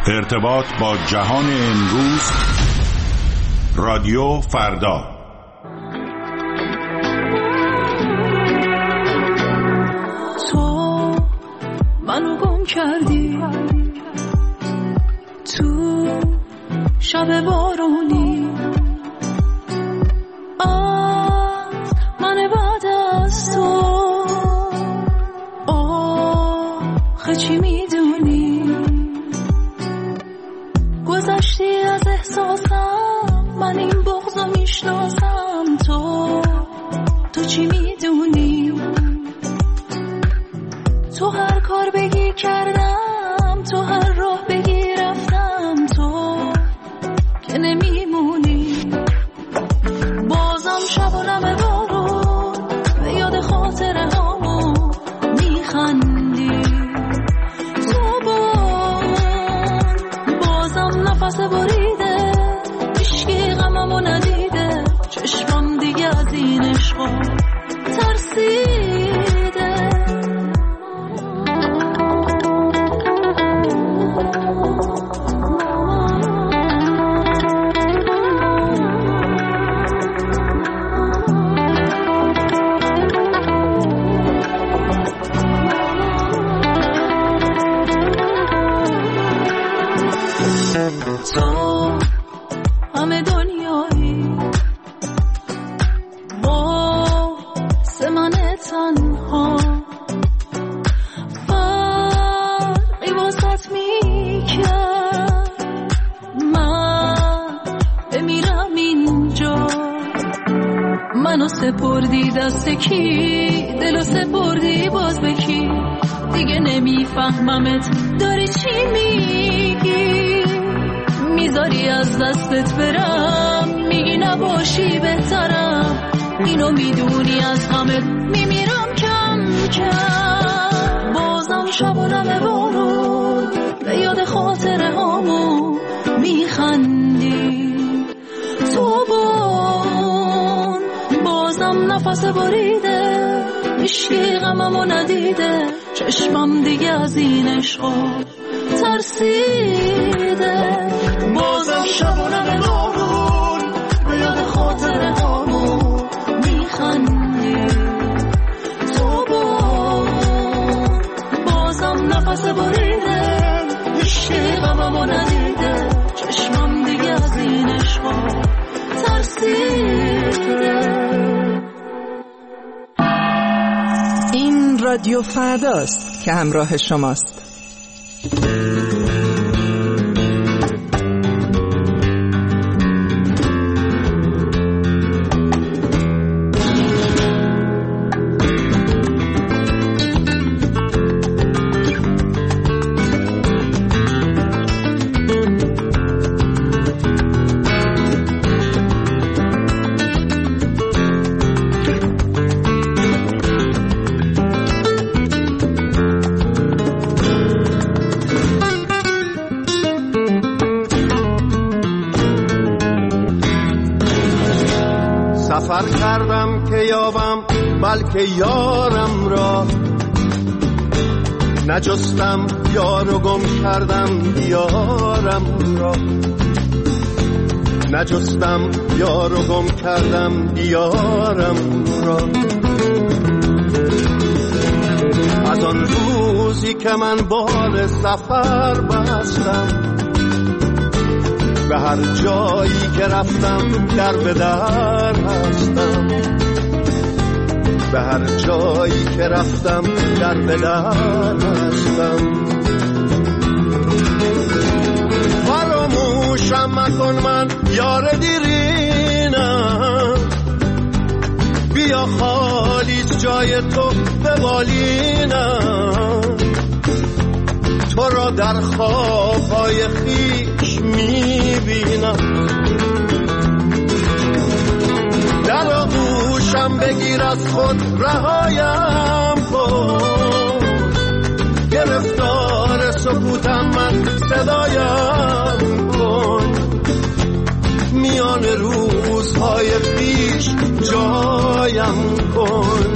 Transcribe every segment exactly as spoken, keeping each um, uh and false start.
ارتباط با جهان امروز، رادیو فردا. تو منو گم کردی تو شب بارونی، از من بعد از تو آخه چی میدونی؟ گذشتی از احساسم، من این بغضو میشناسم. تو تو چی میدونی؟ تو هر کار بگی کردم، تو هر راه بگی رفتم، تو که نمیمونی. بازم شب و نم بارون به یاد خاطره هامو میخندی. تو بازم نفس بریده، هیچکی غممو ندیده، چشمم دیگه از این عشقا ترسیده. تو همه دنیایی واسه من تنها، فرقی واسط میکرد من بمیرم اینجا. منو سپردی دست کی، دلو سپردی باز به کی؟ دیگه نمیفهممت داری چی میگی؟ میذاری از دستت برم، میگی نباشی بهترم، اینو میدونی از غمت میمیرم کم کم. بازم شب و نم بارون به یاد خاطره هامو میخندی. تو بان بازم نفس بریده، هیچکی غممو ندیده، چشمم دیگه از این عشقا ترسیده. بازم شب و نم بارون به یاد خاطره هامو میخندی. تو بازم نفس بریده، هیچکی غممو ندیده، چشمم دیگه از این عشقا ترسیده. این رادیو فرداست که همراه شماست. سفر کردم که یابم بلکه یارم را، نجستم یارو گم کردم دیارم را. نجستم یارو گم کردم دیارم را. از آن روزی که من بار سفر بستم، به هر جایی که رفتم در به در هستم. به هر جایی که رفتم در به در هستم. فراموشم مکن من یار دیرینم، بیا خالیت جای تو به بالینم. تو را در خوابهای خیش میبینم، در آغوشم بگیر از خود رهایم کن. گرفتار سکوتم من صدایم کن، میان روزهای خیش جایم کن.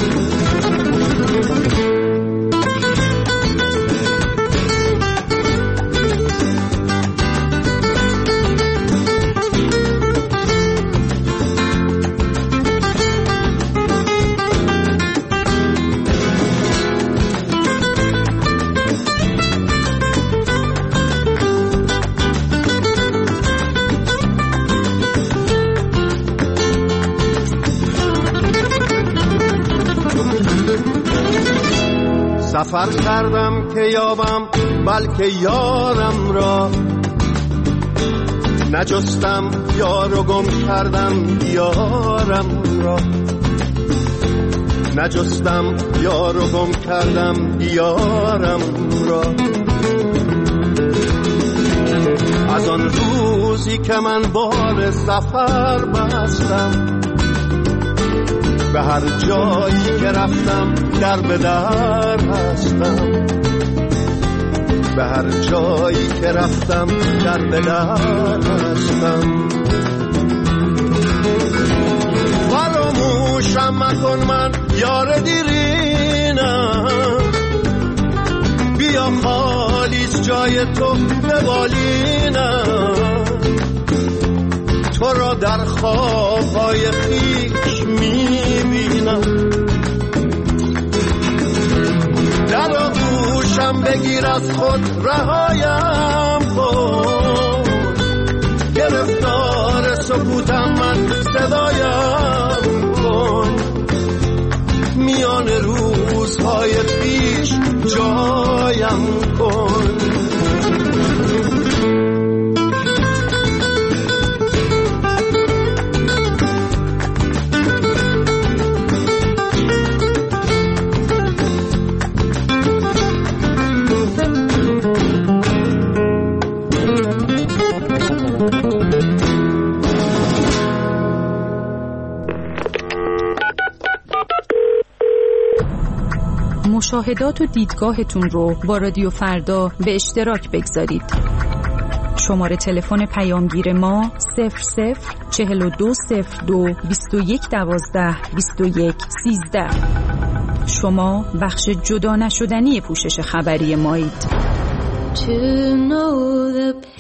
سفر کردم که یابم بلکه یارم را، نجستم یار و گم کردم یارم را، نجستم یار و گم کردم یارم را. از آن روزی که من بار سفر بستم، به هر جایی که رفتم در به در هستم، به هر جایی که رفتم در به در هستم. فراموشم مکن من یار دیرینم، بیا خالیست جای تو به بالینم، تو را در خوابهای خویش میبینم. در آغوشم بگیر از خود رهایم کن، گرفتار سکوتم من صدایم کن، میان روزهای پیش جایم کن. مشاهدات و دیدگاهتون رو با رادیو فردا به اشتراک بگذارید. شماره تلفن پیامگیر ما صفر صفر چهل و دو صفر دو بیست و یک دوازده بیست و یک سیزده. شما بخش جدا نشدنی پوشش خبری مایید. To know the